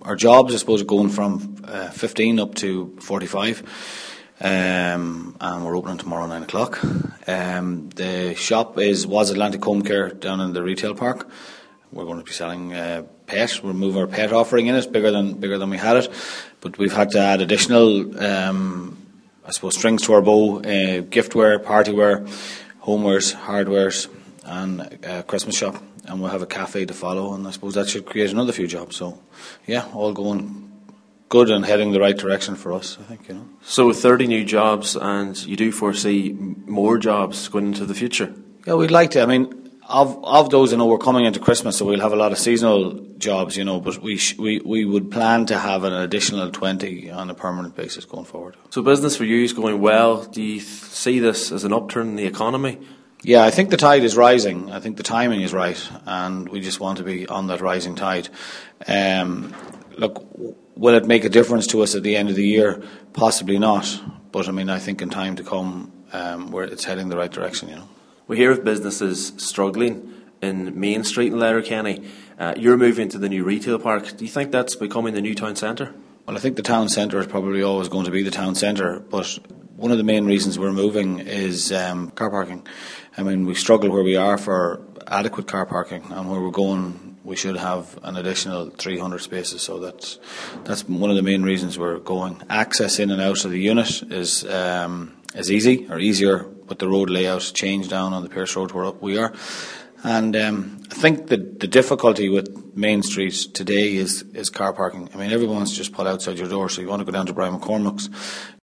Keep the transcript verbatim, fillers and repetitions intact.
our jobs, I suppose, are going from uh, fifteen up to forty-five. Um, and we're opening tomorrow nine o'clock. Um, the shop is was Atlantic Home Care down in the retail park. We're going to be selling uh, pet. We'll move our pet offering in it, bigger than bigger than we had it, but we've had to add additional, um, I suppose, strings to our bow: uh, giftware, partyware, homewares, hardwares, and a Christmas shop. And we'll have a cafe to follow, and I suppose that should create another few jobs. So, yeah, all going good and heading the right direction for us, I think, you know. So with thirty new jobs, and you do foresee more jobs going into the future? Yeah, we'd like to. I mean, of of those, you know, we're coming into Christmas, so we'll have a lot of seasonal jobs, you know, but we sh- we we would plan to have an additional twenty on a permanent basis going forward. So business for you is going well. Do you th- see this as an upturn in the economy? Yeah, I think the tide is rising. I think the timing is right, and we just want to be on that rising tide. Um, look, will it make a difference to us at the end of the year? Possibly not. But I mean, I think in time to come, um, where it's heading the right direction, you know. We hear of businesses struggling in Main Street in Letterkenny. Uh, you're moving to the new retail park. Do you think that's becoming the new town centre? Well, I think the town centre is probably always going to be the town centre, but one of the main reasons we're moving is um, car parking. I mean, we struggle where we are for adequate car parking, and where we're going, we should have an additional three hundred spaces. So that's that's one of the main reasons we're going. Access in and out of the unit is um, is easy or easier, but the road layout changed down on the Pierce Road where we are. And um, I think the the difficulty with Main Street today is is car parking. I mean, everyone's just put outside your door, so you want to go down to Brian McCormack's.